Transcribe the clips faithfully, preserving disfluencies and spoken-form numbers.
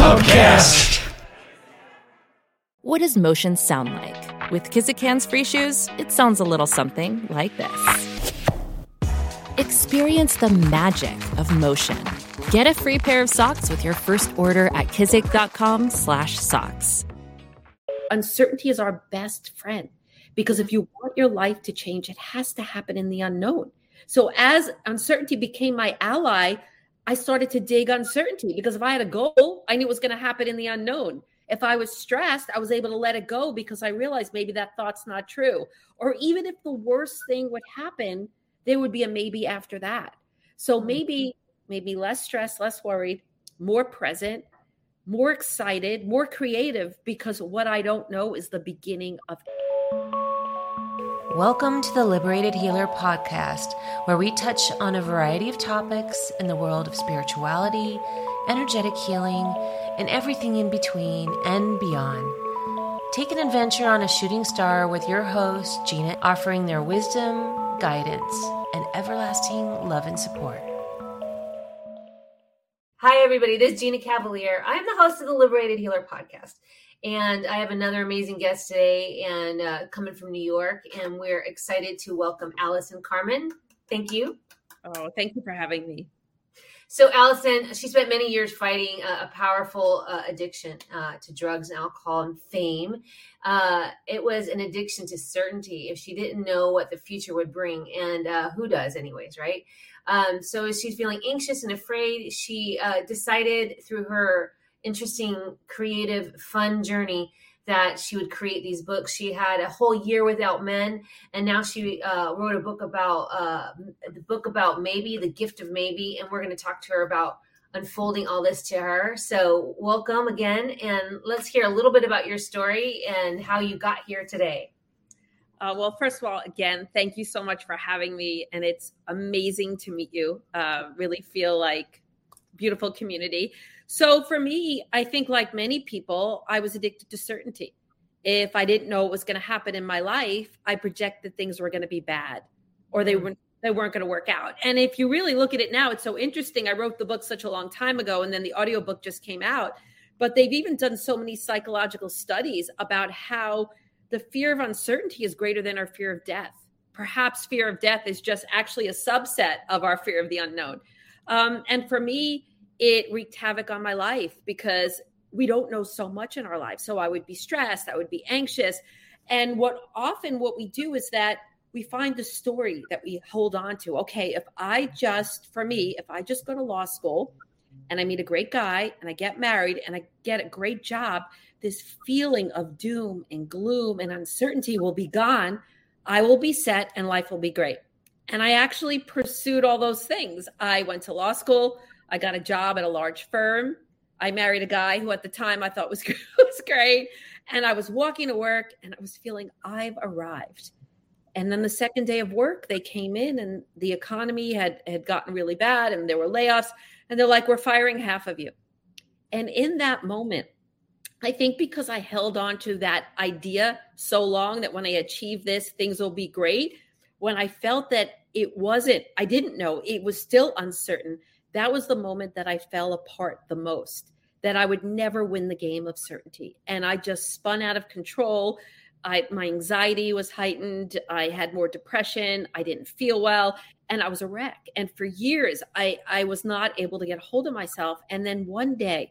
Pubcast. What does motion sound like? With Kizikans free shoes, it sounds a little something like this. Experience the magic of motion. Get a free pair of socks with your first order at kizik.com slash socks. Uncertainty is our best friend, because if you want your life to change, it has to happen in the unknown. So as uncertainty became my ally, I started to dig uncertainty, because if I had a goal, I knew it was going to happen in the unknown. If I was stressed, I was able to let it go because I realized maybe that thought's not true. Or even if the worst thing would happen, there would be a maybe after that. So maybe, maybe less stressed, less worried, more present, more excited, more creative, because what I don't know is the beginning of it. Welcome to the Liberated Healer podcast, where we touch on a variety of topics in the world of spirituality, energetic healing, and everything in between and beyond. Take an adventure on a shooting star with your host, Gina, offering their wisdom, guidance, and everlasting love and support. Hi, everybody. This is Gina Cavalier. I am the host of the Liberated Healer podcast. And I have another amazing guest today, and uh, coming from New York, and we're excited to welcome Allison Carmen. Thank you. Oh, thank you for having me. So Allison, she spent many years fighting a, a powerful uh, addiction uh, to drugs and alcohol and fame. Uh, it was an addiction to certainty. If she didn't know what the future would bring, and uh, who does anyways, right? Um, so as she's feeling anxious and afraid, she uh, decided through her interesting, creative, fun journey that she would create these books. She had a whole year without men, and now she uh, wrote a book about uh, the book about maybe, the gift of maybe, and we're going to talk to her about unfolding all this to her. So welcome again, and let's hear a little bit about your story and how you got here today. Uh, well, first of all, again, thank you so much for having me, and it's amazing to meet you. Uh, really feel like beautiful community. So for me, I think like many people, I was addicted to certainty. If I didn't know what was going to happen in my life, I projected things were going to be bad, or they weren't, they weren't going to work out. And if you really look at it now, it's so interesting. I wrote the book such a long time ago, and then the audiobook just came out. But they've even done so many psychological studies about how the fear of uncertainty is greater than our fear of death. Perhaps fear of death is just actually a subset of our fear of the unknown. Um, and for me, it wreaked havoc on my life because we don't know so much in our lives. So I would be stressed, I would be anxious. And what often what we do is that we find the story that we hold on to. Okay, if I just, for me, if I just go to law school and I meet a great guy and I get married and I get a great job, this feeling of doom and gloom and uncertainty will be gone. I will be set and life will be great. And I actually pursued all those things. I went to law school. I got a job at a large firm. I married a guy who at the time I thought was, was great. And I was walking to work and I was feeling I've arrived. And then the second day of work, they came in and the economy had, had gotten really bad and there were layoffs. And they're like, we're firing half of you. And in that moment, I think because I held on to that idea so long that when I achieve this, things will be great. When I felt that it wasn't, I didn't know, it was still uncertain. That was the moment that I fell apart the most, that I would never win the game of certainty. And I just spun out of control. I, my anxiety was heightened. I had more depression. I didn't feel well. And I was a wreck. And for years, I, I was not able to get hold of myself. And then one day,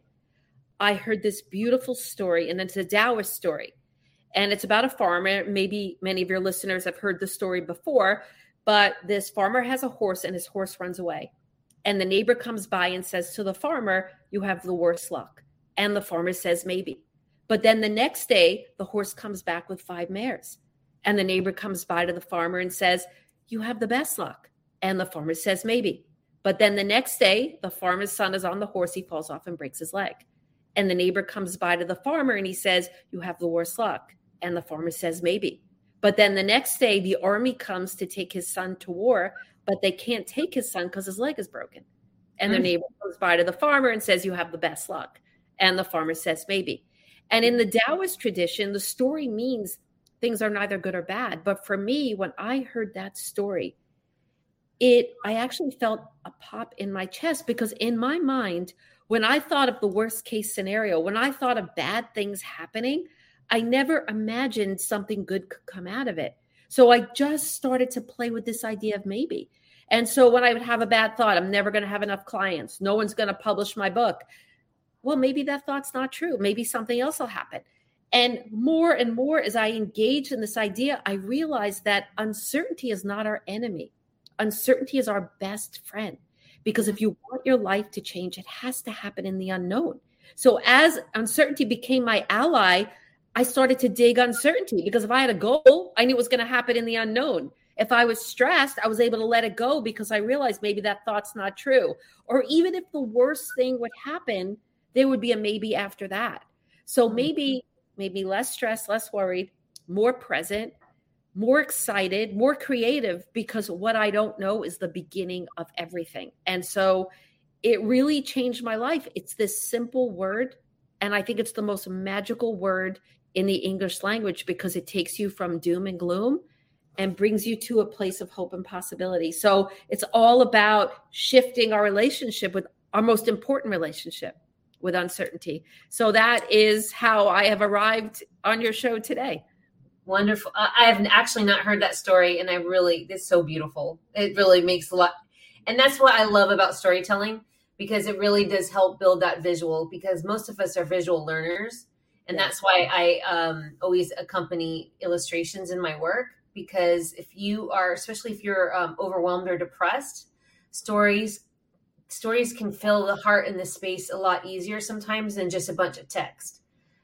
I heard this beautiful story, and it's a Taoist story. And it's about a farmer. Maybe many of your listeners have heard the story before, but this farmer has a horse and his horse runs away. And the neighbor comes by and says to the farmer, you have the worst luck. And the farmer says, maybe. But then the next day, the horse comes back with five mares. And the neighbor comes by to the farmer and says, you have the best luck. And the farmer says, maybe. But then the next day, the farmer's son is on the horse. He falls off and breaks his leg. And the neighbor comes by to the farmer and he says, you have the worst luck. And the farmer says, maybe. But then the next day, the army comes to take his son to war, but they can't take his son because his leg is broken. And mm-hmm. the neighbor goes by to the farmer and says, you have the best luck. And the farmer says, maybe. And in the Taoist tradition, the story means things are neither good or bad. But for me, when I heard that story, it, I actually felt a pop in my chest, because in my mind, when I thought of the worst case scenario, when I thought of bad things happening, I never imagined something good could come out of it. So I just started to play with this idea of maybe. And so when I would have a bad thought, I'm never going to have enough clients, no one's going to publish my book. Well, maybe that thought's not true. Maybe something else will happen. And more and more as I engaged in this idea, I realized that uncertainty is not our enemy. Uncertainty is our best friend, because if you want your life to change, it has to happen in the unknown. So as uncertainty became my ally, I started to dig uncertainty, because if I had a goal, I knew it was going to happen in the unknown. If I was stressed, I was able to let it go because I realized maybe that thought's not true. Or even if the worst thing would happen, there would be a maybe after that. So maybe, maybe less stressed, less worried, more present, more excited, more creative, because what I don't know is the beginning of everything. And so it really changed my life. It's this simple word. And I think it's the most magical word in the English language, because it takes you from doom and gloom and brings you to a place of hope and possibility. So it's all about shifting our relationship with our most important relationship, with uncertainty. So that is how I have arrived on your show today. Wonderful. I have actually not heard that story, and I really, it's so beautiful. It really makes a lot. And that's what I love about storytelling, because it really does help build that visual, because most of us are visual learners. And yeah. That's why I um, always accompany illustrations in my work, because if you are, especially if you're um, overwhelmed or depressed, stories stories can fill the heart and the space a lot easier sometimes than just a bunch of text.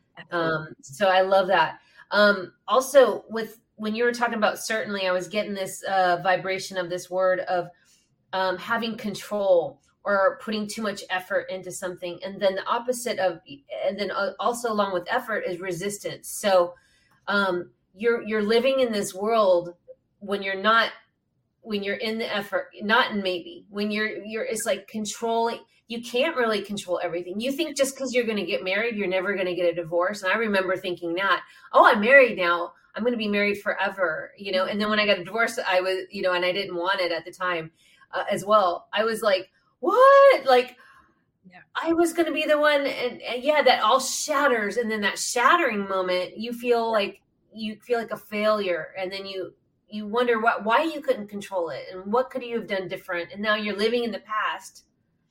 Um, so I love that. Um, also, with when you were talking about certainly, I was getting this uh, vibration of this word of um, having control or putting too much effort into something. And then the opposite of, and then also along with effort is resistance. So um, you're you're living in this world when you're not, when you're in the effort, not in maybe, when you're, you're, it's like controlling, you can't really control everything. You think just because you're going to get married, you're never going to get a divorce. And I remember thinking that, oh, I'm married now, I'm going to be married forever, you know? And then when I got a divorce, I was, you know, and I didn't want it at the time uh, as well. I was like, what? Like, yeah. I was going to be the one. And, and yeah, that all shatters. And then that shattering moment, you feel like, you feel like a failure. And then you, you wonder what, why you couldn't control it and what could you have done different. And now you're living in the past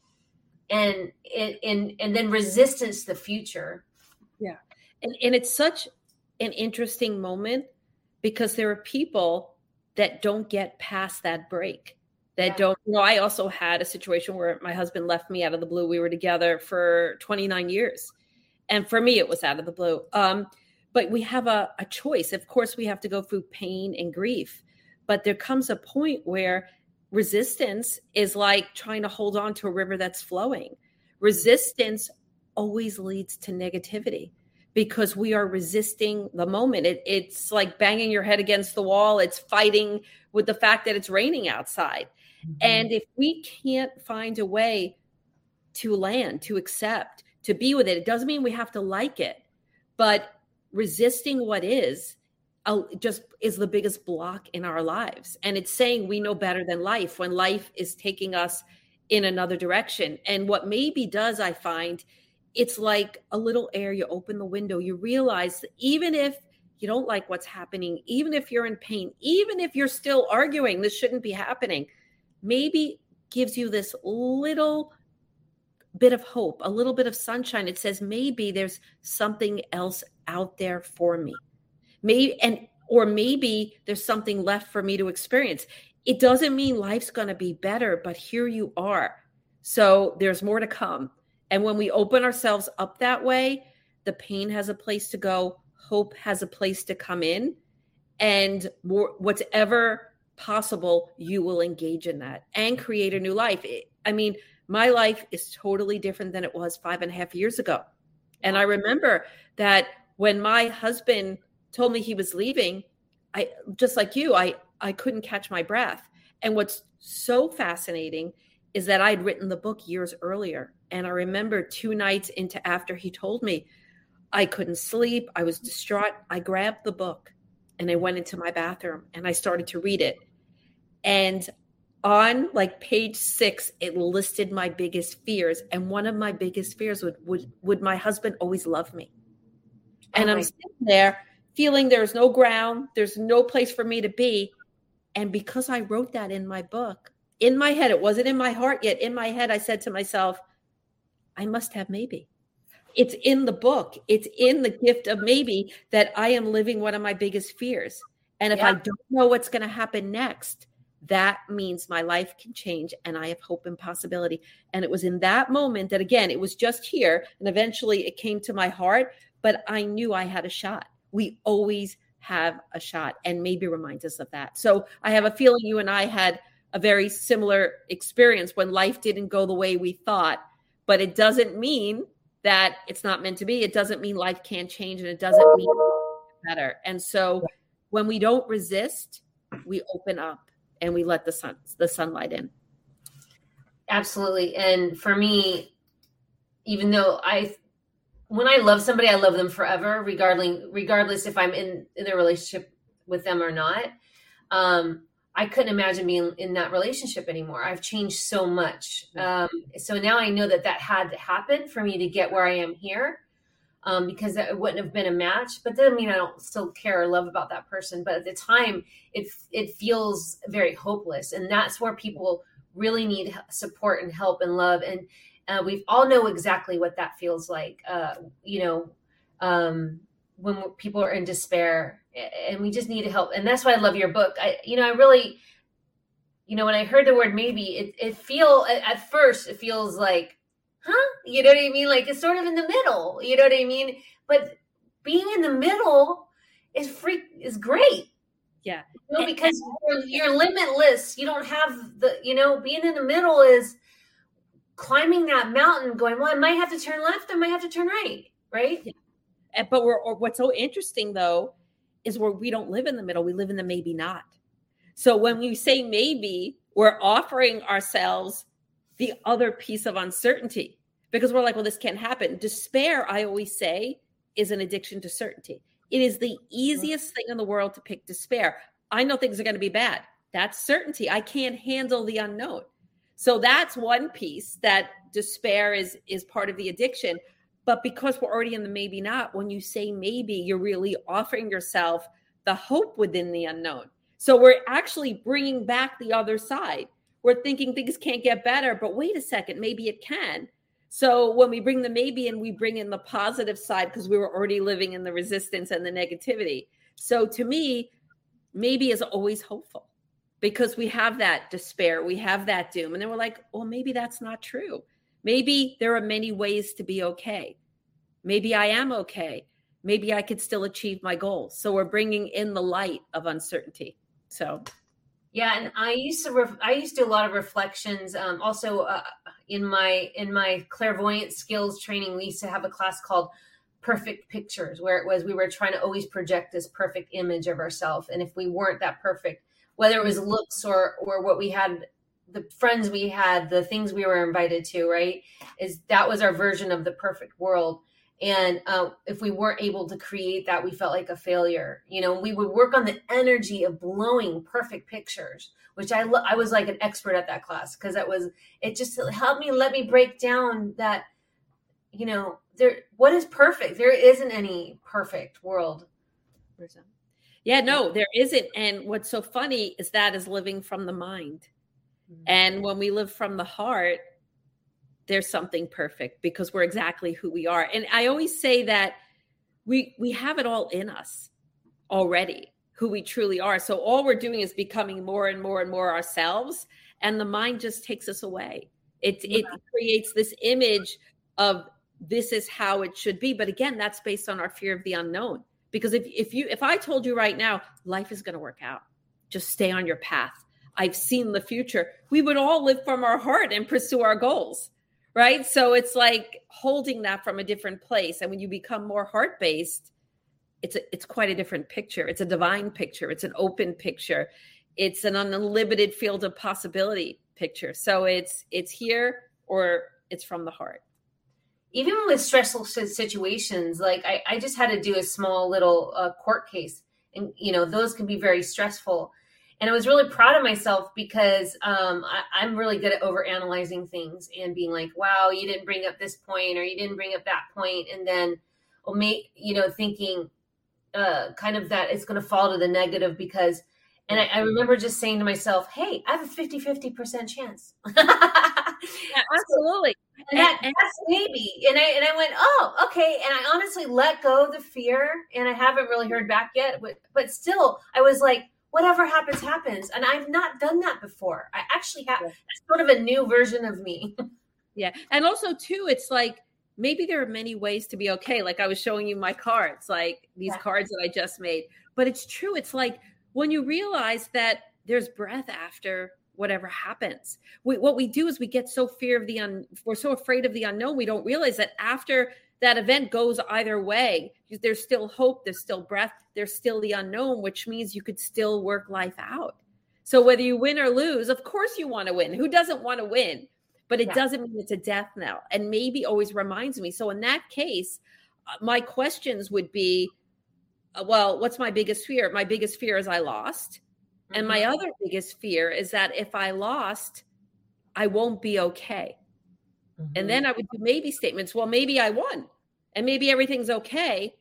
and, and, and, and then resistance to the future. Yeah. And, and it's such an interesting moment, because there are people that don't get past that break, that yeah. don't, you know, I also had a situation where my husband left me out of the blue. We were together for twenty-nine years. And for me, it was out of the blue. Um, But we have a, a choice. Of course, we have to go through pain and grief. But there comes a point where resistance is like trying to hold on to a river that's flowing. Resistance always leads to negativity, because we are resisting the moment. It, it's like banging your head against the wall. It's fighting with the fact that it's raining outside. Mm-hmm. And if we can't find a way to land, to accept, to be with it, it doesn't mean we have to like it. But resisting what is uh, just is the biggest block in our lives. And it's saying we know better than life when life is taking us in another direction. And what maybe does, I find, it's like a little air. You open the window, you realize that even if you don't like what's happening, even if you're in pain, even if you're still arguing this shouldn't be happening, maybe gives you this little bit of hope, a little bit of sunshine. It says, maybe there's something else out there for me. Maybe, and, or maybe there's something left for me to experience. It doesn't mean life's going to be better, but here you are. So there's more to come. And when we open ourselves up that way, the pain has a place to go. Hope has a place to come in, and more, whatever possible, you will engage in that and create a new life. I mean, my life is totally different than it was five and a half years ago. And I remember that when my husband told me he was leaving, I, just like you, I, I couldn't catch my breath. And what's so fascinating is that I'd written the book years earlier. And I remember two nights into after he told me, I couldn't sleep. I was distraught. I grabbed the book and I went into my bathroom and I started to read it. And on like page six, it listed my biggest fears. And one of my biggest fears would, would, would my husband always love me? And oh I'm sitting there feeling there's no ground, there's no place for me to be. And because I wrote that in my book, in my head, it wasn't in my heart yet. In my head, I said to myself, I must have maybe. It's in the book. It's in the gift of maybe that I am living one of my biggest fears. And if yeah. I don't know what's going to happen next, that means my life can change and I have hope and possibility. And it was in that moment that, again, it was just here. And eventually it came to my heart, but I knew I had a shot. We always have a shot, and maybe reminds us of that. So I have a feeling you and I had a very similar experience when life didn't go the way we thought, but it doesn't mean that it's not meant to be. It doesn't mean life can't change, and it doesn't mean better. And so when we don't resist, we open up and we let the sun, the sunlight in. Absolutely. And for me, even though I, when I love somebody, I love them forever, regardless, regardless if I'm in, in a relationship with them or not. Um, I couldn't imagine being in that relationship anymore. I've changed so much. Um, so now I know that that had to happen for me to get where I am here, um, because it wouldn't have been a match. But that doesn't mean I don't still care or love about that person. But at the time, it it feels very hopeless. And that's where people really need support and help and love. And uh, we all know exactly what that feels like, uh, you know, um, when people are in despair, and we just need help. And that's why I love your book. I, you know, I really, you know, when I heard the word maybe, it, it feel at first, it feels like, huh? You know what I mean? Like it's sort of in the middle, you know what I mean? But being in the middle is freak is great. Yeah. You know, because you're, you're limitless. You don't have the, you know, being in the middle is climbing that mountain going, well, I might have to turn left. I might have to turn right. Right. Yeah. But we're, or what's so interesting though, is where we don't live in the middle. We live in the maybe not. So when we say maybe, we're offering ourselves the other piece of uncertainty, because we're like, well, this can't happen. Despair, I always say, is an addiction to certainty. It is the easiest thing in the world to pick despair. I know things are going to be bad. That's certainty. I can't handle the unknown. So that's one piece, that despair is, is part of the addiction. But because we're already in the maybe not, when you say maybe, you're really offering yourself the hope within the unknown. So we're actually bringing back the other side. We're thinking things can't get better, but wait a second, maybe it can. So when we bring the maybe in, we bring in the positive side because we were already living in the resistance and the negativity. So to me, maybe is always hopeful because we have that despair, we have that doom. And then we're like, well, maybe that's not true. Maybe there are many ways to be okay. Maybe I am okay. Maybe I could still achieve my goals. So we're bringing in the light of uncertainty. So, yeah, and I used to ref- I used to do a lot of reflections. Um, also, uh, in my in my clairvoyant skills training, we used to have a class called Perfect Pictures, where it was we were trying to always project this perfect image of ourselves, and if we weren't that perfect, whether it was looks or or what we had, the friends we had, the things we were invited to, right, is that was our version of the perfect world. And uh, if we weren't able to create that, we felt like a failure. You know, we would work on the energy of blowing perfect pictures, which I lo- I was like an expert at that class because that was, it just helped me, let me break down that, you know, there, what is perfect? There isn't any perfect world. Yeah, no, there isn't. And what's so funny is that is living from the mind. Mm-hmm. And when we live from the heart, there's something perfect because we're exactly who we are. And I always say that we we have it all in us already, who we truly are. So all we're doing is becoming more and more and more ourselves. And the mind just takes us away. It, yeah. it creates this image of this is how it should be. But again, that's based on our fear of the unknown. Because if, if you if I told you right now, life is going to work out, just stay on your path. I've seen the future. We would all live from our heart and pursue our goals. Right. So it's like holding that from a different place. And when you become more heart-based, it's a, it's quite a different picture. It's a divine picture. It's an open picture. It's an unlimited field of possibility picture. So it's it's here or it's from the heart. Even with stressful situations, like I, I just had to do a small little uh, court case. And, you know, those can be very stressful. And I was really proud of myself because um, I, I'm really good at overanalyzing things and being like, wow, you didn't bring up this point or you didn't bring up that point. And then, well, make, you know, thinking uh, kind of that it's going to fall to the negative because, and I, I remember just saying to myself, hey, I have a fifty-fifty percent chance. Yeah, absolutely. And that, that's maybe. And I and I went, oh, okay. And I honestly let go of the fear. And I haven't really heard back yet. But, but still, I was like, whatever happens, happens. And I've not done that before. I actually have. That's sort of a new version of me. Yeah. And also, too, it's like maybe there are many ways to be okay. Like I was showing you my cards, like these yeah. cards that I just made. But it's true. It's like when you realize that there's breath after whatever happens. We, what we do is we get so fear of the un, we're so afraid of the unknown. We don't realize that after that event goes either way, there's still hope, there's still breath, there's still the unknown, which means you could still work life out. So whether you win or lose, of course you want to win. Who doesn't want to win? But it yeah. doesn't mean it's a death knell. And maybe always reminds me. So in that case, my questions would be, well, what's my biggest fear? My biggest fear is I lost. And my other biggest fear is that if I lost, I won't be okay. Mm-hmm. And then I would do maybe statements. Well, maybe I won and maybe everything's okay.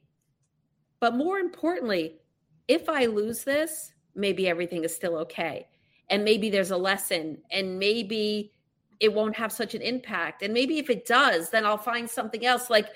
But more importantly, if I lose this, maybe everything is still okay. And maybe there's a lesson and maybe it won't have such an impact. And maybe if it does, then I'll find something else. Like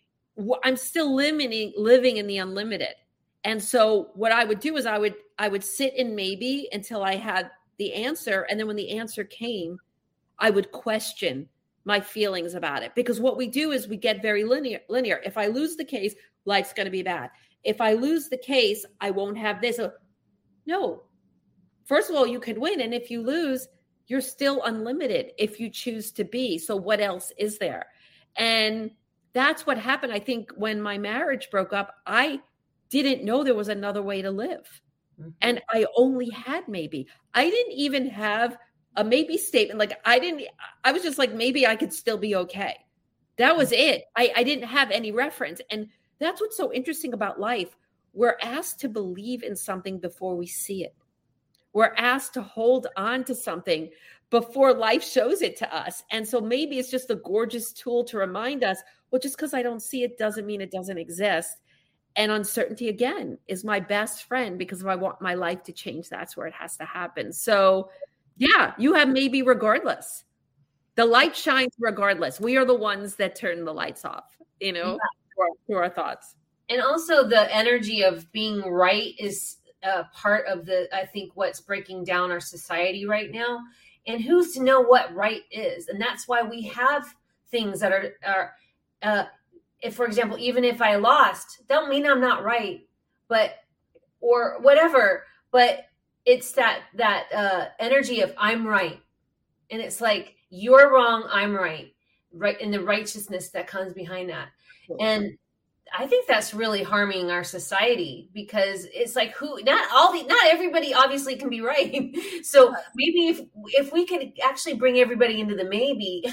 I'm still limiting, living in the unlimited. And so what I would do is I would I would sit in maybe until I had the answer. And then when the answer came, I would question my feelings about it. Because what we do is we get very linear. linear. If I lose the case, life's going to be bad. If I lose the case, I won't have this. No. First of all, you can win. And if you lose, you're still unlimited if you choose to be. So what else is there? And that's what happened. I think when my marriage broke up, I didn't know there was another way to live. Mm-hmm. And I only had maybe. I didn't even have a maybe statement. Like I didn't, I was just like, maybe I could still be okay. That was it. I, I didn't have any reference. And that's what's so interesting about life. We're asked to believe in something before we see it. We're asked to hold on to something before life shows it to us. And so maybe it's just a gorgeous tool to remind us, well, just because I don't see it doesn't mean it doesn't exist. And uncertainty, again, is my best friend because if I want my life to change, that's where it has to happen. So, yeah, you have maybe regardless. The light shines regardless. We are the ones that turn the lights off, you know, yeah. through, our, through our thoughts. And also the energy of being right is uh, part of the, I think, what's breaking down our society right now. And who's to know what right is? And that's why we have things that are, are uh, if, for example, even if I lost, don't mean I'm not right, but, or whatever, but it's that, that uh, energy of I'm right. And it's like, you're wrong, I'm right, right. And the righteousness that comes behind that. And I think that's really harming our society because it's like who, not all the, not everybody obviously can be right. So maybe if, if we could actually bring everybody into the maybe.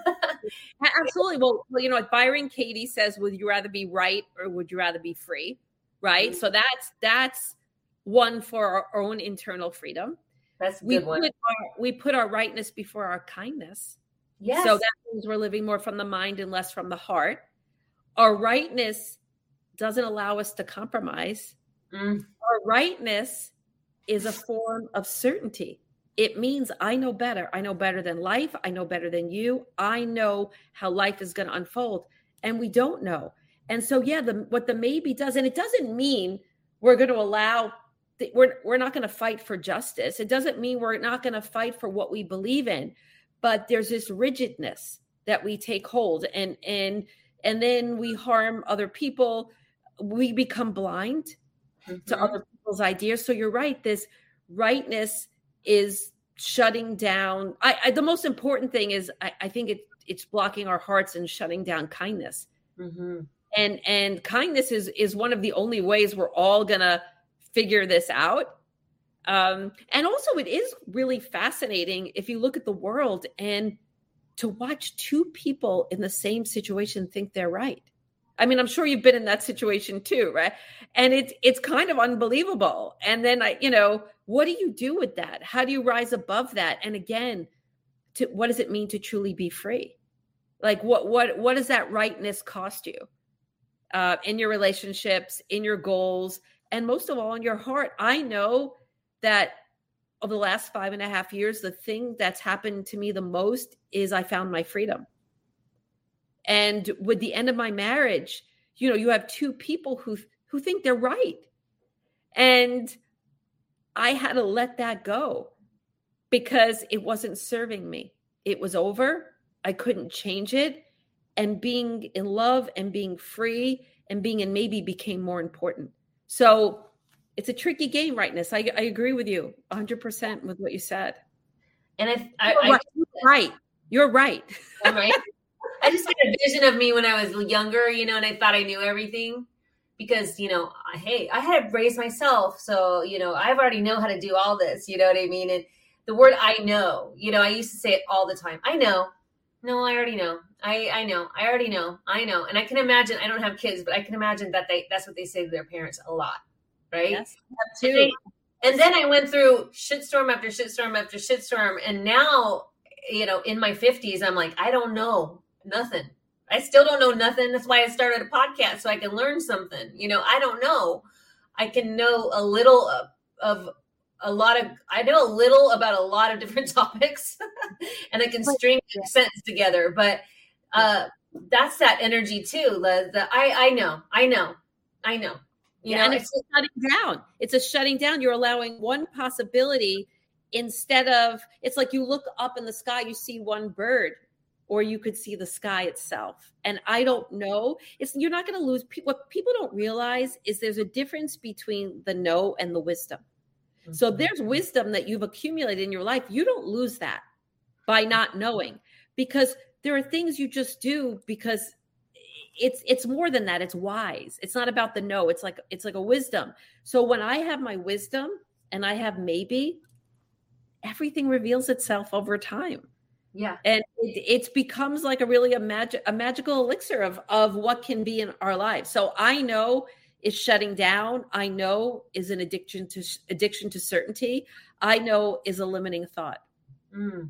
Absolutely. Well, well, you know, like Byron Katie says, would you rather be right or would you rather be free? Right. Mm-hmm. So that's, that's one for our own internal freedom. That's a we good one. Put our, we put our rightness before our kindness. Yes. So that means we're living more from the mind and less from the heart. Our rightness doesn't allow us to compromise. Mm. Our rightness is a form of certainty. It means I know better. I know better than life. I know better than you. I know how life is going to unfold. And we don't know. And so, yeah, the, what the maybe does, and it doesn't mean we're going to allow, the, we're, we're not going to fight for justice. It doesn't mean we're not going to fight for what we believe in. But there's this rigidness that we take hold and, and, and then we harm other people. We become blind mm-hmm. to other people's ideas. So you're right. This rightness is shutting down. I, I the most important thing is I, I think it, it's blocking our hearts and shutting down kindness. Mm-hmm. And and kindness is is one of the only ways we're all gonna figure this out. Um, and also, it is really fascinating if you look at the world and to watch two people in the same situation think they're right. I mean, I'm sure you've been in that situation too, right? And it's it's kind of unbelievable. And then I, you know, what do you do with that? How do you rise above that? And again, to, what does it mean to truly be free? Like what, what, what does that rightness cost you uh, in your relationships, in your goals, and most of all in your heart? I know that over the last five and a half years, the thing that's happened to me the most is I found my freedom. And with the end of my marriage, you know, you have two people who, who think they're right. And I had to let that go because it wasn't serving me. It was over. I couldn't change it. And being in love and being free and being in maybe became more important. So it's a tricky game, rightness. I, I agree with you one hundred percent with what you said. And I, I, You're I right. You're right. You're right. I'm right. I just had a vision of me when I was younger, you know, and I thought I knew everything because, you know, hey, I had raised myself. So, you know, I've already know how to do all this, you know what I mean? And the word I know, you know, I used to say it all the time. I know. No, I already know. I, I know. I already know. I know. And I can imagine, I don't have kids, but I can imagine that they that's what they say to their parents a lot. Right? Yes, too. And, they, and then I went through shitstorm after shitstorm after shitstorm. And now, you know, in my fifties, I'm like, I don't know nothing. I still don't know nothing. That's why I started a podcast, so I can learn something. You know, I don't know. I can know a little of, of a lot of, I know a little about a lot of different topics and I can string a sentence together. But uh, that's that energy too. The, the I, I know, I know, I know. You yeah, know, and it's, it's shutting down. It's a shutting down. You're allowing one possibility instead of, it's like you look up in the sky, you see one bird, or you could see the sky itself. And I don't know. It's you're not going to lose. What people don't realize is there's a difference between the know and the wisdom. Mm-hmm. So there's wisdom that you've accumulated in your life. You don't lose that by not knowing, because there are things you just do because it's it's more than that. It's wise. It's not about the know. It's like it's like a wisdom. So when I have my wisdom and I have maybe, everything reveals itself over time. Yeah. And it, it becomes like a really a magic, a magical elixir of, of what can be in our lives. So I know is shutting down. I know is an addiction to addiction to certainty. I know is a limiting thought. Mm.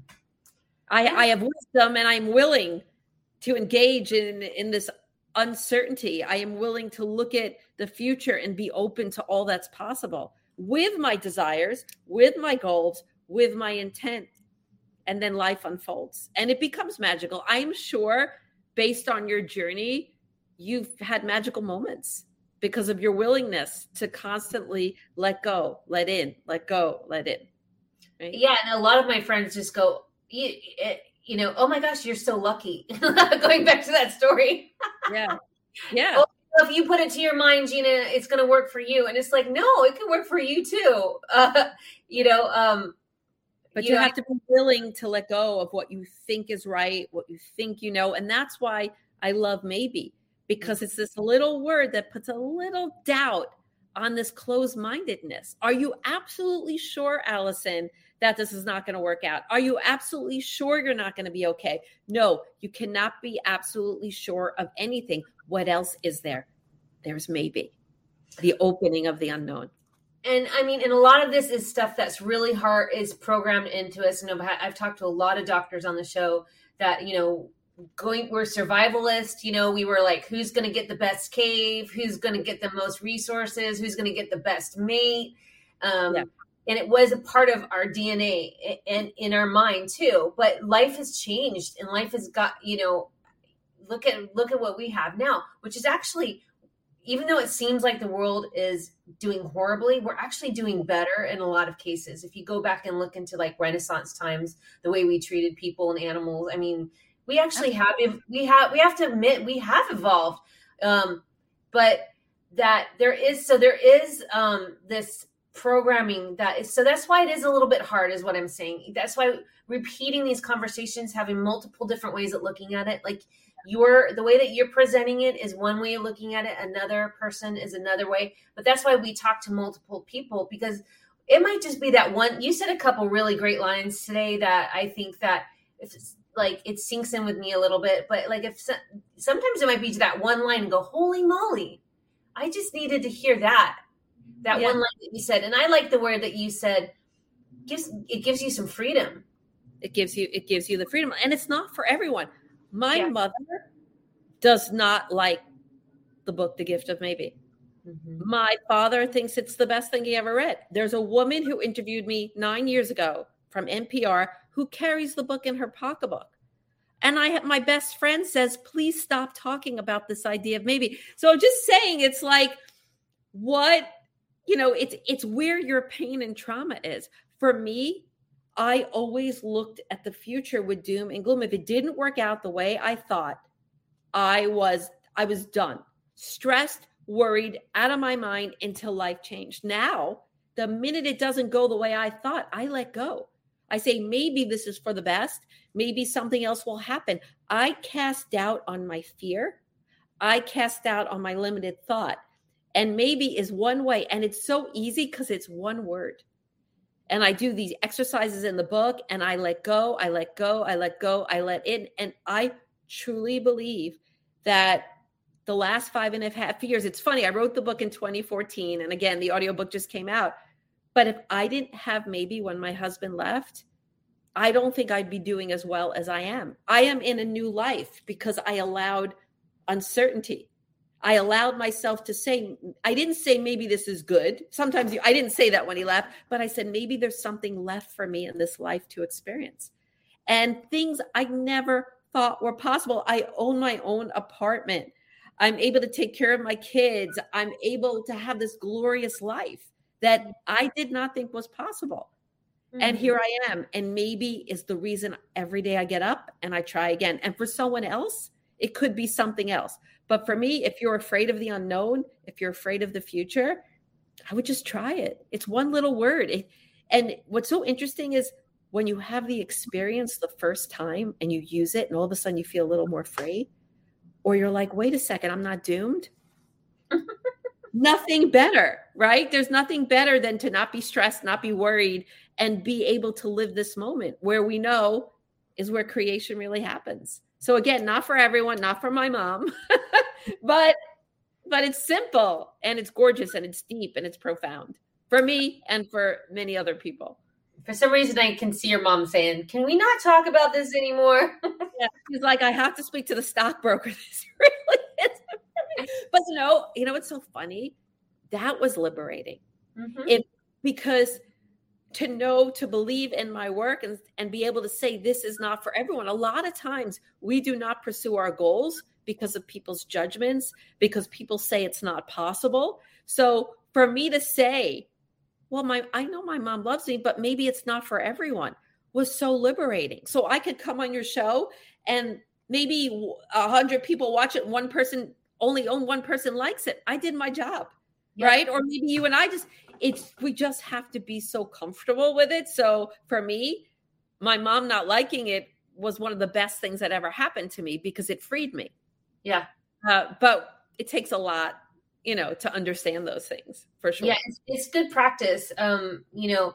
I, I have wisdom and I'm willing to engage in, in this uncertainty. I am willing to look at the future and be open to all that's possible with my desires, with my goals, with my intent. And then life unfolds and it becomes magical. I am sure based on your journey, you've had magical moments because of your willingness to constantly let go, let in, let go, let in. Right? Yeah. And a lot of my friends just go, you, you know, oh my gosh, you're so lucky. Going back to that story. Yeah. Yeah. Oh, if you put it to your mind, Gina, it's going to work for you. And it's like, no, it can work for you too. Uh, you know, um, But you, you know, have to be willing to let go of what you think is right, what you think you know. And that's why I love maybe, because it's this little word that puts a little doubt on this closed-mindedness. Are you absolutely sure, Allison, that this is not going to work out? Are you absolutely sure you're not going to be okay? No, you cannot be absolutely sure of anything. What else is there? There's maybe the opening of the unknown. And I mean, and a lot of this is stuff that's really hard, is programmed into us. You know, I've talked to a lot of doctors on the show that, you know, going, we're survivalist, you know, we were like, who's going to get the best cave? Who's going to get the most resources? Who's going to get the best mate? Um, yeah. And it was a part of our D N A and in our mind too. But life has changed and life has got, you know, look at, look at what we have now, which is actually, even though it seems like the world is doing horribly, we're actually doing better in a lot of cases. If you go back and look into like Renaissance times, the way we treated people and animals, I mean, we actually have, we have, we have to admit we have evolved. Um, but that there is, so there is um, this programming that is, so that's why it is a little bit hard is what I'm saying. That's why repeating these conversations, having multiple different ways of looking at it, like, Your the way that you're presenting it is one way of looking at it. Another person is another way. But that's why we talk to multiple people, because it might just be that one. You said a couple really great lines today that I think that if it's like it sinks in with me a little bit. But like if sometimes it might be that one line and go, holy moly, I just needed to hear that. That Yeah. one line that you said, and I like the word that you said, gives it gives you some freedom. It gives you it gives you the freedom, and it's not for everyone. My Yeah. mother does not like the book The Gift of Maybe. Mm-hmm. My father thinks it's the best thing he ever read. There's a woman who interviewed me nine years ago from N P R who carries the book in her pocketbook. And I have my best friend says, please stop talking about this idea of maybe. So I'm just saying, it's like, what, you know, it's it's where your pain and trauma is. For me, I always looked at the future with doom and gloom. If it didn't work out the way I thought, I was I was done. Stressed, worried, out of my mind until life changed. Now, the minute it doesn't go the way I thought, I let go. I say, maybe this is for the best. Maybe something else will happen. I cast doubt on my fear. I cast doubt on my limited thought. And maybe is one way. And it's so easy because it's one word. And I do these exercises in the book and I let go, I let go, I let go, I let in. And I truly believe that the last five and a half years, it's funny, I wrote the book in twenty fourteen. And again, the audiobook just came out. But if I didn't have maybe when my husband left, I don't think I'd be doing as well as I am. I am in a new life because I allowed uncertainty. I allowed myself to say, I didn't say maybe this is good. Sometimes you, I didn't say that when he left, but I said, maybe there's something left for me in this life to experience. And things I never thought were possible. I own my own apartment. I'm able to take care of my kids. I'm able to have this glorious life that I did not think was possible. Mm-hmm. And here I am. And maybe is the reason every day I get up and I try again. And for someone else, it could be something else. But for me, if you're afraid of the unknown, if you're afraid of the future, I would just try it. It's one little word. It, and what's so interesting is when you have the experience the first time and you use it and all of a sudden you feel a little more free, or you're like, wait a second, I'm not doomed. Nothing better, right? There's nothing better than to not be stressed, not be worried, and be able to live this moment where we know is where creation really happens. So again, not for everyone, not for my mom, but but it's simple and it's gorgeous and it's deep and it's profound for me and for many other people. For some reason, I can see your mom saying, can we not talk about this anymore? Yeah, she's like, I have to speak to the stockbroker. This really is. But you know, you know what's so funny? That was liberating. Mm-hmm. It, because to know, to believe in my work and, and be able to say this is not for everyone. A lot of times we do not pursue our goals because of people's judgments, because people say it's not possible. So for me to say, well, my I know my mom loves me, but maybe it's not for everyone, was so liberating. So I could come on your show and maybe a hundred people watch it. One person, only one person likes it. I did my job, yeah. Right? Or maybe you and I just, it's, we just have to be so comfortable with it. So for me, my mom not liking it was one of the best things that ever happened to me because it freed me. Yeah. Uh, but it takes a lot, you know, to understand those things for sure. Yeah, it's, it's good practice. Um, you know,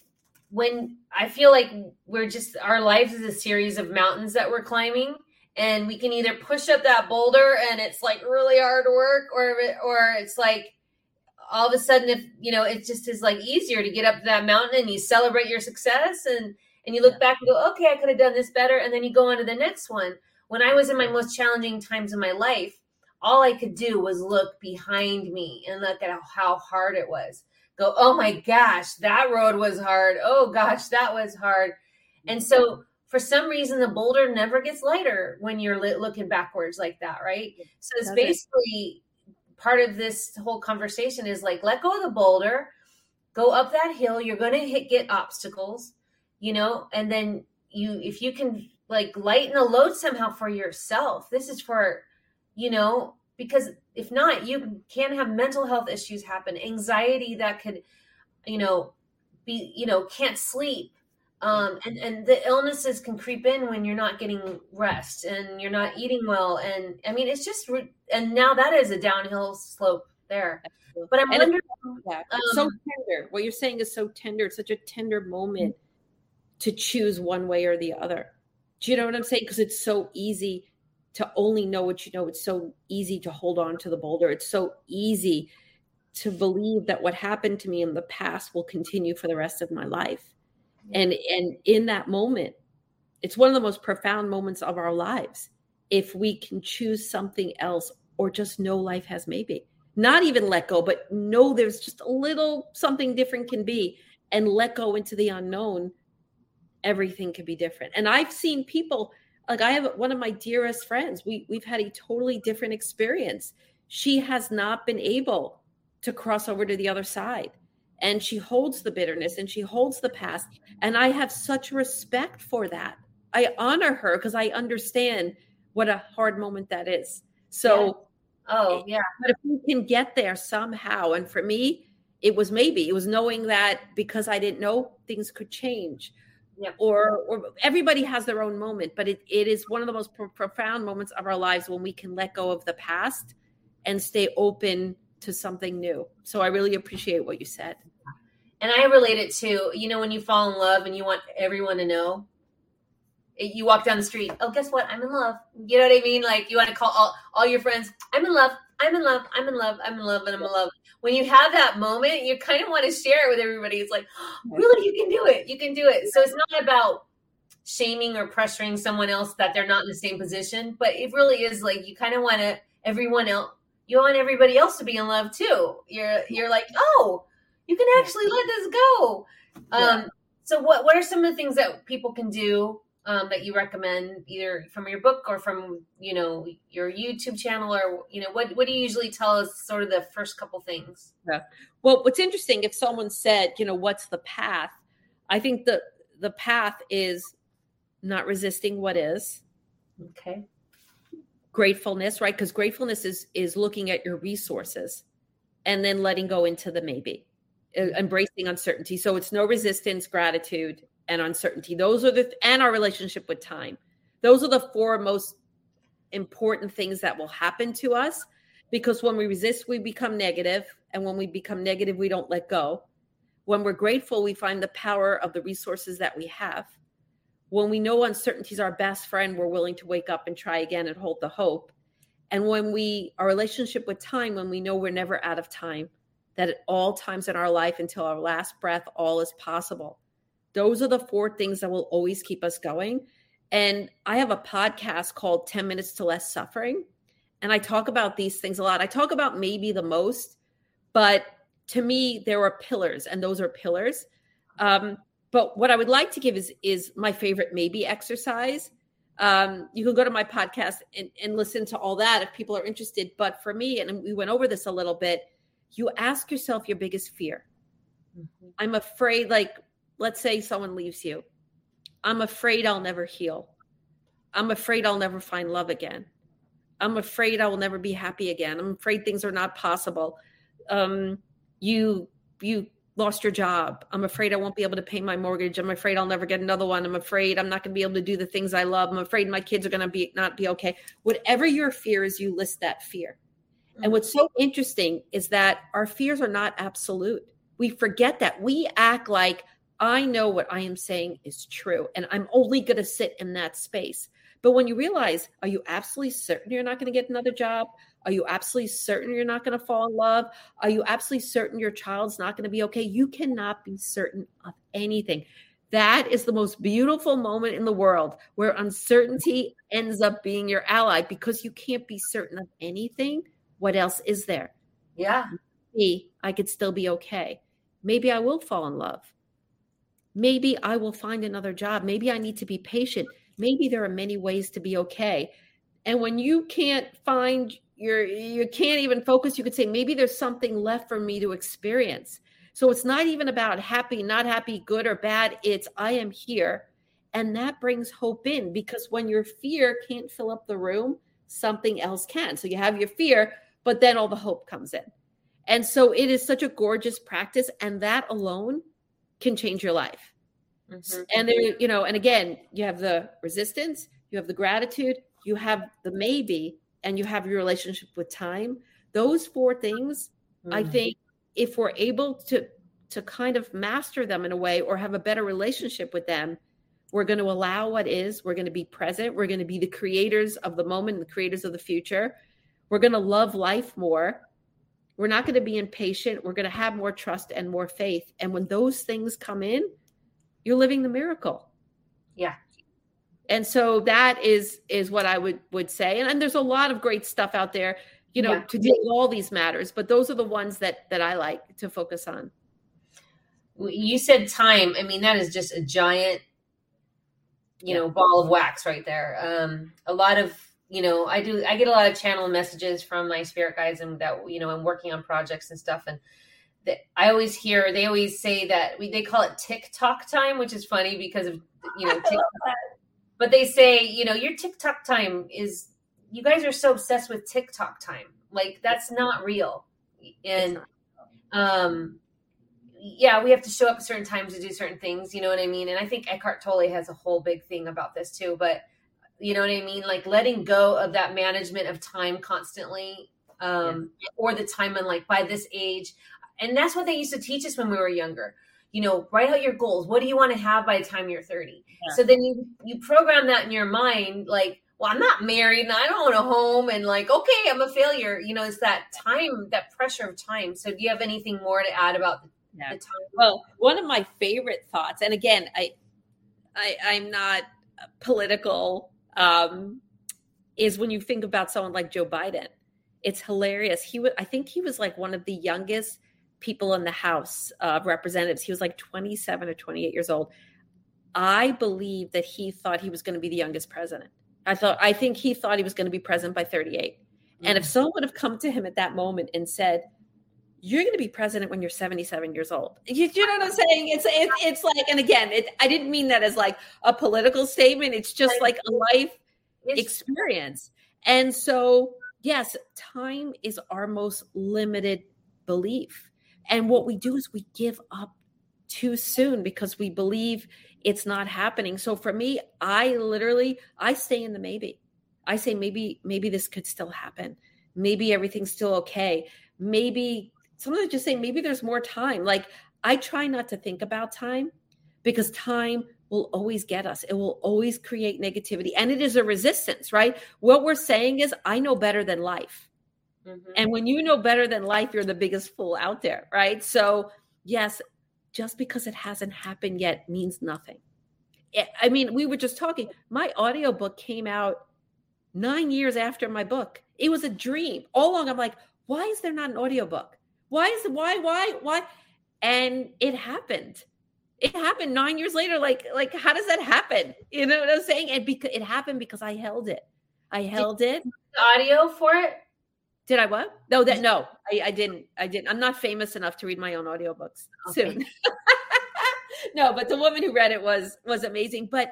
when I feel like we're just, our lives is a series of mountains that we're climbing, and we can either push up that boulder and it's like really hard work, or, or it's like all of a sudden, if, you know, it just is like easier to get up to that mountain and you celebrate your success and, and you look yeah. back and go, okay, I could have done this better. And then you go on to the next one. When I was in my most challenging times in my life, all I could do was look behind me and look at how hard it was. Go, oh my gosh, that road was hard. Oh gosh, that was hard. And so for some reason, the boulder never gets lighter when you're looking backwards like that, right? So it's basically part of this whole conversation is like, let go of the boulder, go up that hill. You're going to hit, get obstacles, you know, and then you, if you can like lighten the load somehow for yourself, this is for, you know, because if not, you can have mental health issues happen, anxiety that could, you know, be, you know, can't sleep. Um, and, and the illnesses can creep in when you're not getting rest and you're not eating well. And I mean, it's just, and now that is a downhill slope there. But I'm and wondering. Yeah, it's um, so tender. What you're saying is so tender. It's such a tender moment to choose one way or the other. Do you know what I'm saying? Because it's so easy to only know what you know. It's so easy to hold on to the boulder. It's so easy to believe that what happened to me in the past will continue for the rest of my life. And, and in that moment, it's one of the most profound moments of our lives. If we can choose something else or just know life has maybe, not even let go, but know there's just a little something different can be, and let go into the unknown, everything can be different. And I've seen people, like I have one of my dearest friends, we, we've had a totally different experience. She has not been able to cross over to the other side. And she holds the bitterness and she holds the past. And I have such respect for that. I honor her because I understand what a hard moment that is. So, yeah. Oh, yeah. But if we can get there somehow, and for me, it was maybe, it was knowing that because I didn't know, things could change. Yeah. Or, or everybody has their own moment, but it, it is one of the most pro- profound moments of our lives when we can let go of the past and stay open to something new. So I really appreciate what you said. And I relate it to, you know, when you fall in love and you want everyone to know, you walk down the street. Oh, guess what? I'm in love. You know what I mean? Like you want to call all, all your friends. I'm in love. I'm in love. I'm in love. I'm in love. And I'm in love. When you have that moment, you kind of want to share it with everybody. It's like, oh, really, you can do it. You can do it. So it's not about shaming or pressuring someone else that they're not in the same position, but it really is like, you kind of want to, everyone else, you want everybody else to be in love too. You're, you're like, oh, you can actually let this go. Um, yeah. So what, what are some of the things that people can do um, that you recommend either from your book or from, you know, your YouTube channel, or, you know, what, what do you usually tell us sort of the first couple things? Yeah. Well, what's interesting, if someone said, you know, what's the path? I think the, the path is not resisting what is. Okay. Gratefulness, right? Because gratefulness is, is looking at your resources and then letting go into the maybe. Embracing uncertainty. So it's no resistance, gratitude, and uncertainty. Those are the, and our relationship with time. Those are the four most important things that will happen to us, because when we resist, we become negative. And when we become negative, we don't let go. When we're grateful, we find the power of the resources that we have. When we know uncertainty is our best friend, we're willing to wake up and try again and hold the hope. And when we, our relationship with time, when we know we're never out of time, that at all times in our life until our last breath, all is possible. Those are the four things that will always keep us going. And I have a podcast called ten minutes to Less Suffering. And I talk about these things a lot. I talk about maybe the most, but to me, there are pillars, and those are pillars. Um, but what I would like to give is, is my favorite maybe exercise. Um, you can go to my podcast and, and listen to all that if people are interested. But for me, and we went over this a little bit, you ask yourself your biggest fear. Mm-hmm. I'm afraid, like, let's say someone leaves you. I'm afraid I'll never heal. I'm afraid I'll never find love again. I'm afraid I will never be happy again. I'm afraid things are not possible. Um, you, you lost your job. I'm afraid I won't be able to pay my mortgage. I'm afraid I'll never get another one. I'm afraid I'm not going to be able to do the things I love. I'm afraid my kids are going to be not be okay. Whatever your fear is, you list that fear. And what's so interesting is that our fears are not absolute. We forget that. We act like, I know what I am saying is true, and I'm only going to sit in that space. But when you realize, are you absolutely certain you're not going to get another job? Are you absolutely certain you're not going to fall in love? Are you absolutely certain your child's not going to be okay? You cannot be certain of anything. That is the most beautiful moment in the world, where uncertainty ends up being your ally, because you can't be certain of anything. What else is there? Yeah. Maybe I could still be okay. Maybe I will fall in love. Maybe I will find another job. Maybe I need to be patient. Maybe there are many ways to be okay. And when you can't find your, you can't even focus, you could say, maybe there's something left for me to experience. So it's not even about happy, not happy, good or bad. It's, I am here. And that brings hope in, because when your fear can't fill up the room, something else can. So you have your fear, but then all the hope comes in. And so it is such a gorgeous practice, and that alone can change your life. Mm-hmm. And there, you know, and again, you have the resistance, you have the gratitude, you have the maybe, and you have your relationship with time. Those four things, mm-hmm. I think if we're able to, to kind of master them in a way, or have a better relationship with them, we're going to allow what is, we're going to be present. We're going to be the creators of the moment, the creators of the future. We're going to love life more. We're not going to be impatient. We're going to have more trust and more faith. And when those things come in, you're living the miracle. Yeah. And so that is, is what I would, would say. And, and there's a lot of great stuff out there, you know, yeah. to deal with all these matters, but those are the ones that, that I like to focus on. You said time. I mean, that is just a giant, you know, ball of wax right there. Um, a lot of, you know, I do, I get a lot of channel messages from my spirit guides, and that, you know, I'm working on projects and stuff. And that I always hear, they always say that we, they call it TikTok time, which is funny because of, you know, TikTok. But they say, you know, your TikTok time is, you guys are so obsessed with TikTok time. Like, that's not real. And, um, yeah, we have to show up at certain times to do certain things. You know what I mean? And I think Eckhart Tolle has a whole big thing about this too, but you know what I mean? Like letting go of that management of time constantly, um, yeah. or the time and like by this age. And that's what they used to teach us when we were younger. You know, write out your goals. What do you want to have by the time you're thirty? Yeah. So then you, you program that in your mind, like, well, I'm not married and I don't own a home, and like, okay, I'm a failure. You know, it's that time, that pressure of time. So do you have anything more to add about the, yeah. the time? Well, one of my favorite thoughts, and again, I, I I'm not political, um, is when you think about someone like Joe Biden. It's hilarious. He was, I think he was like one of the youngest people in the House of Representatives. He was like twenty-seven or twenty-eight years old. I believe that he thought he was going to be the youngest president. I thought, I think he thought he was going to be president by thirty-eight. Mm-hmm. And if someone would have come to him at that moment and said, you're going to be president when you're seventy-seven years old. You, you know what I'm saying? It's, it, it's like, and again, it, I didn't mean that as like a political statement. It's just like a life experience. And so, yes, time is our most limited belief. And what we do is we give up too soon because we believe it's not happening. So for me, I literally, I stay in the maybe. I say, maybe, maybe this could still happen. Maybe everything's still okay. Maybe sometimes I just say, maybe there's more time. Like I try not to think about time because time will always get us. It will always create negativity. And it is a resistance, right? What we're saying is, I know better than life. Mm-hmm. And when you know better than life, you're the biggest fool out there, right? So yes, just because it hasn't happened yet means nothing. I mean, we were just talking, my audiobook came out nine years after my book. It was a dream. All along, I'm like, why is there not an audiobook? Why is it, why, why, why? And it happened. It happened nine years later. Like, like, how does that happen? You know what I'm saying? And because it happened because I held it. I held it. Audio for it? Did I what? No, that no, I, I didn't. I didn't. I'm not famous enough to read my own audiobooks okay. soon. No, but the woman who read it was was amazing. But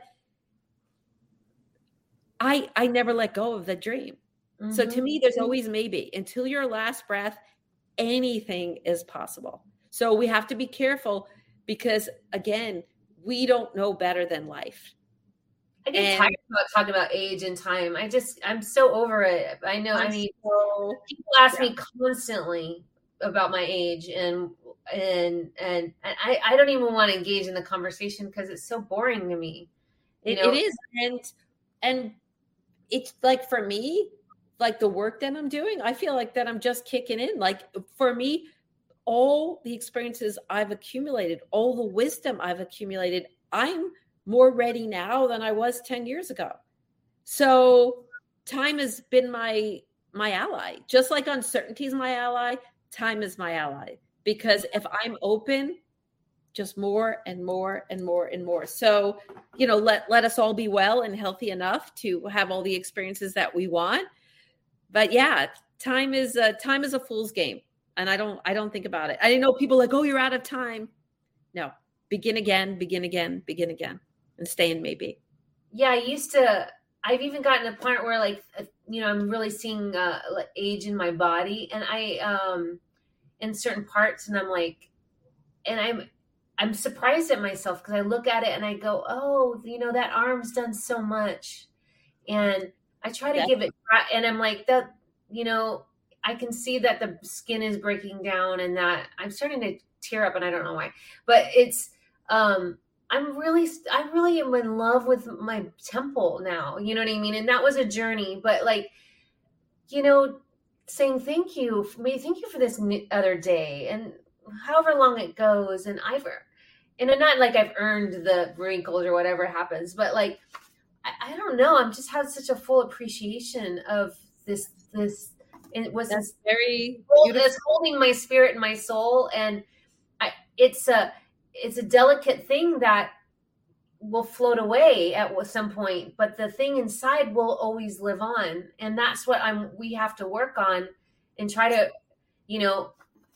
I I never let go of the dream. Mm-hmm. So to me, there's always maybe. Until your last breath, anything is possible. So we have to be careful because, again, we don't know better than life. I get and, tired about talking about age and time. I just, I'm so over it. I know, I'm I mean, so, people ask yeah. me constantly about my age and, and, and, and I, I don't even want to engage in the conversation because it's so boring to me. You it, know? It is. And, and it's like, for me, like the work that I'm doing, I feel like that I'm just kicking in. Like for me, all the experiences I've accumulated, all the wisdom I've accumulated, I'm more ready now than I was ten years ago. So time has been my, my ally, just like uncertainty is my ally. Time is my ally, because if I'm open, just more and more and more and more. So, you know, let, let us all be well and healthy enough to have all the experiences that we want. But yeah, time is a, time is a fool's game. And I don't, I don't think about it. I know people like, oh, you're out of time. No, begin again, begin again, begin again. And stay in maybe. Yeah, I used to, I've even gotten to the point where like, you know, I'm really seeing uh, like age in my body and I, um, in certain parts and I'm like, and I'm, I'm surprised at myself because I look at it and I go, oh, you know, that arm's done so much. And I try to yeah. give it, and I'm like that, you know, I can see that the skin is breaking down and that I'm starting to tear up and I don't know why, but it's, um, I'm really, I really am in love with my temple now. You know what I mean? And that was a journey, but like, you know, saying thank you for me, thank you for this other day, and however long it goes, and I've, and I'm not like I've earned the wrinkles or whatever happens, but like I, I don't know, I'm just had such a full appreciation of this this. And it was That's very it's holding my spirit and my soul, and I, it's a it's a delicate thing that will float away at some point, but the thing inside will always live on, and that's what I'm. We have to work on and try to, you know.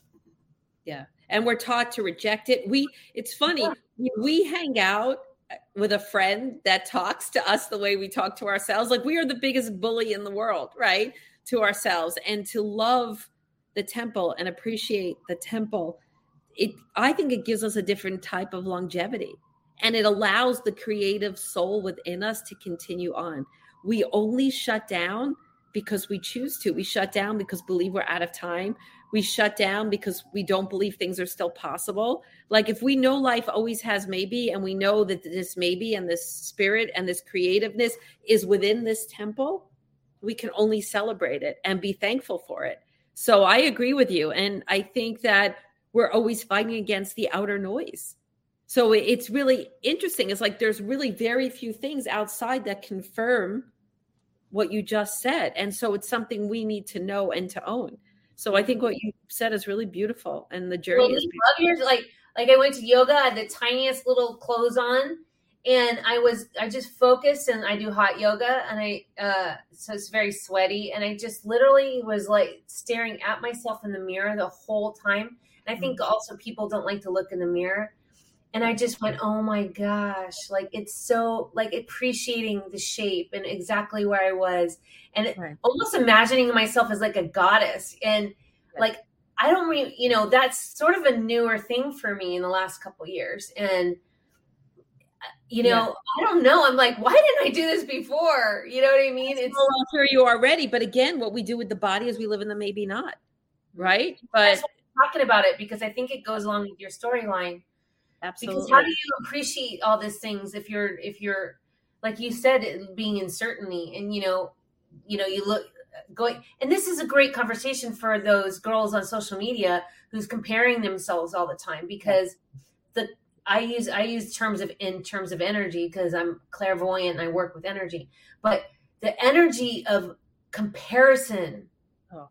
Yeah, and we're taught to reject it. We. It's funny. We hang out with a friend that talks to us the way we talk to ourselves. Like we are the biggest bully in the world, right? To ourselves, and to love the temple and appreciate the temple. It. I think it gives us a different type of longevity. And it allows the creative soul within us to continue on. We only shut down because we choose to. We shut down because we believe we're out of time. We shut down because we don't believe things are still possible. Like if we know life always has maybe, and we know that this maybe and this spirit and this creativeness is within this temple, we can only celebrate it and be thankful for it. So I agree with you. And I think that we're always fighting against the outer noise. So it's really interesting. It's like there's really very few things outside that confirm what you just said. And so it's something we need to know and to own. So I think what you said is really beautiful. And the journey well, is love yours. Like, like I went to yoga, I had the tiniest little clothes on, and I was, I just focused, and I do hot yoga, and I, uh, so it's very sweaty. And I just literally was like staring at myself in the mirror the whole time. And I think also people don't like to look in the mirror. And I just went, oh my gosh, like it's so like appreciating the shape and exactly where I was, and it, right. almost imagining myself as like a goddess. And right. like, I don't really, you know, that's sort of a newer thing for me in the last couple of years. And, you know, yeah. I don't know. I'm like, why didn't I do this before? You know what I mean? It's well, I'm sure you are ready. But again, what we do with the body is we live in the maybe not. Right. But I'm talking about it because I think it goes along with your storyline. Absolutely. Because how do you appreciate all these things if you're, if you're, like you said, being in certainty, and, you know, you know, you look going, and this is a great conversation for those girls on social media who's comparing themselves all the time, because the, I use, I use terms of, in terms of energy, because I'm clairvoyant and I work with energy, but the energy of comparison, oh.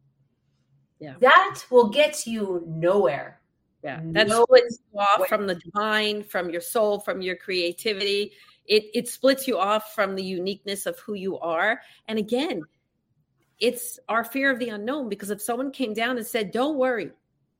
yeah, that will get you nowhere. Yeah, that no splits you off way. From the divine, from your soul, from your creativity. It it splits you off from the uniqueness of who you are. And again, it's our fear of the unknown, because if someone came down and said, don't worry,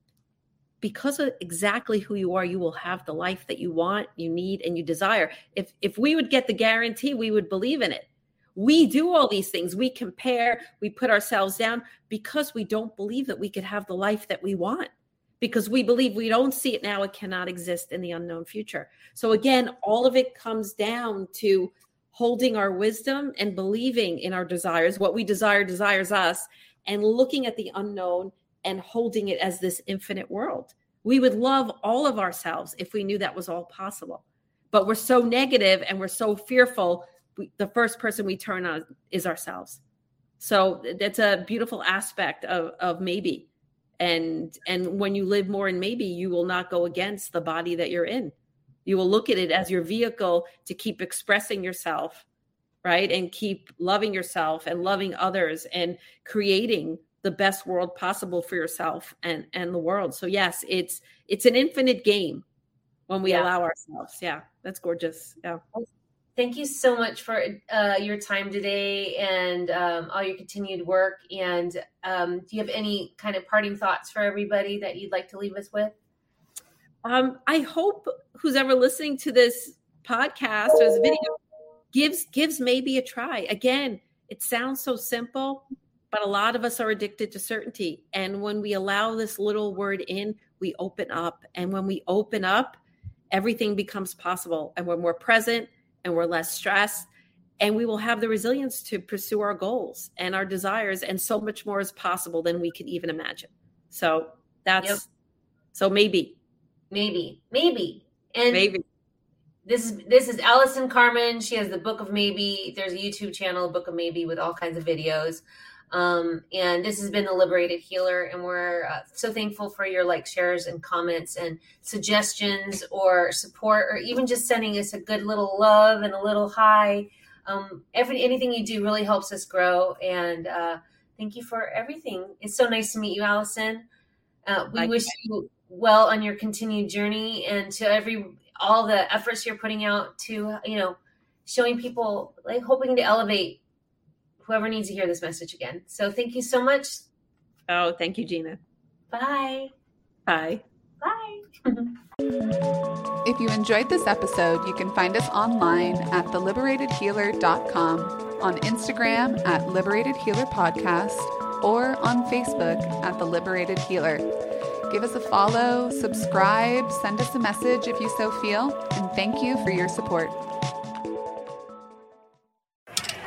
because of exactly who you are, you will have the life that you want, you need, and you desire. If if we would get the guarantee, we would believe in it. We do all these things. We compare, we put ourselves down because we don't believe that we could have the life that we want. Because we believe we don't see it now, it cannot exist in the unknown future. So again, all of it comes down to holding our wisdom and believing in our desires. What we desire desires us, and looking at the unknown and holding it as this infinite world. We would love all of ourselves if we knew that was all possible. But we're so negative and we're so fearful. We, the first person we turn on is ourselves. So that's a beautiful aspect of, of maybe. And and when you live more in maybe, you will not go against the body that you're in. You will look at it as your vehicle to keep expressing yourself, right? And keep loving yourself and loving others and creating the best world possible for yourself and, and the world. So yes, it's it's an infinite game when we yeah. allow ourselves. Yeah, that's gorgeous. Yeah. Thank you so much for uh, your time today, and um, all your continued work. And um, do you have any kind of parting thoughts for everybody that you'd like to leave us with? Um, I hope who's ever listening to this podcast or this video gives gives maybe a try. Again, it sounds so simple, but a lot of us are addicted to certainty. And when we allow this little word in, we open up. And when we open up, everything becomes possible. And we're more present, and we're less stressed, and we will have the resilience to pursue our goals and our desires, and so much more is possible than we could even imagine. So that's, yep. so maybe. Maybe, maybe. And maybe. This is, this is Allison Carmen. She has the Book of Maybe. There's a YouTube channel, Book of Maybe, with all kinds of videos. Um, and this has been the Liberated Healer, and we're uh, so thankful for your like shares and comments and suggestions or support, or even just sending us a good little love and a little hi. Um, every anything you do really helps us grow. And uh, thank you for everything. It's so nice to meet you, Allison. Uh, we wish you well on your continued journey, and to every all the efforts you're putting out to, you know, showing people, like hoping to elevate whoever needs to hear this message again. So thank you so much. Oh, thank you, Gina. Bye. Bye. Bye. If you enjoyed this episode, you can find us online at the liberated healer dot com, on Instagram at Liberated Healer Podcast, or on Facebook at The Liberated Healer. Give us a follow, subscribe, send us a message if you so feel, and thank you for your support.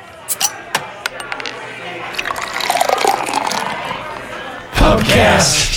Podcast.